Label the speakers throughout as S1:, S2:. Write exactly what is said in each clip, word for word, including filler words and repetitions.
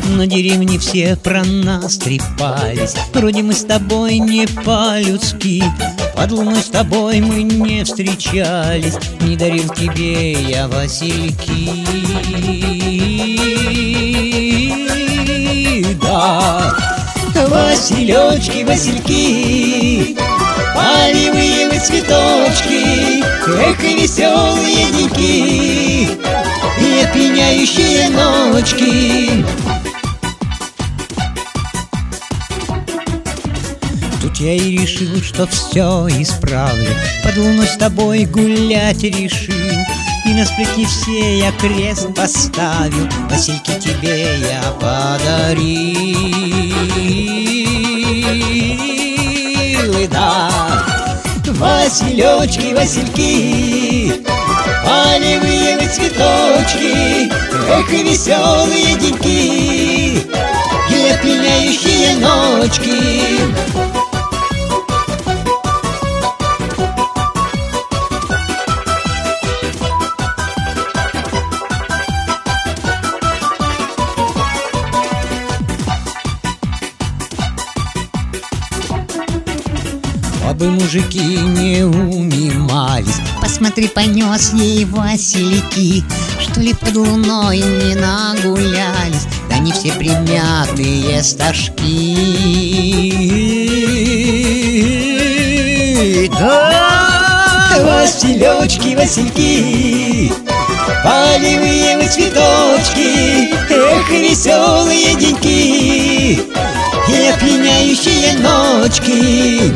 S1: На деревне все про нас трепались. Вроде мы с тобой не по-людски, под луной с тобой мы не встречались. Не дарил тебе я васильки. Да, василечки, васильки, полевые вы цветочки, эх, и веселые деньки, и опьяняющие ночки. Тут я и решил, что все исправлю, под луной с тобой гулять решил. И на сплетни все я крест поставил, васильки тебе я подарил. И да, василечки, васильки, полевые вы цветочки, эх, и веселые деньки, и опьяняющие ночки. Бабы мужики не унимались.
S2: Посмотри, понес ей васильки, что ли под луной не нагулялись? Да не все примятые стажки.
S1: Да, василечки, васильки, полевые вы цветочки, эх, веселые деньки, и опьяняющие ночки.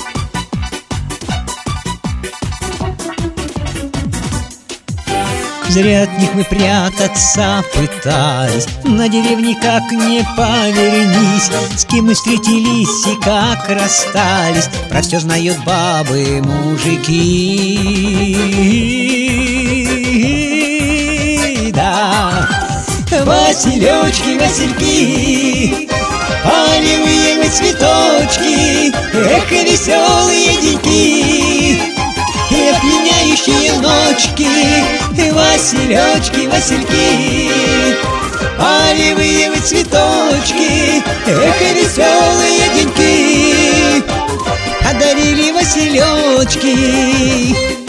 S1: Зря от них мы прятаться пытались, на деревне как не повернись. С кем мы встретились и как расстались, про все знают бабы мужики. Да, василечки, васильки, полевые вы цветочки, эх, и веселые деньки, и опьяняющие ночки. Василечки, васильки, полевые вы цветочки, эх, и веселые деньки, одарили василечки.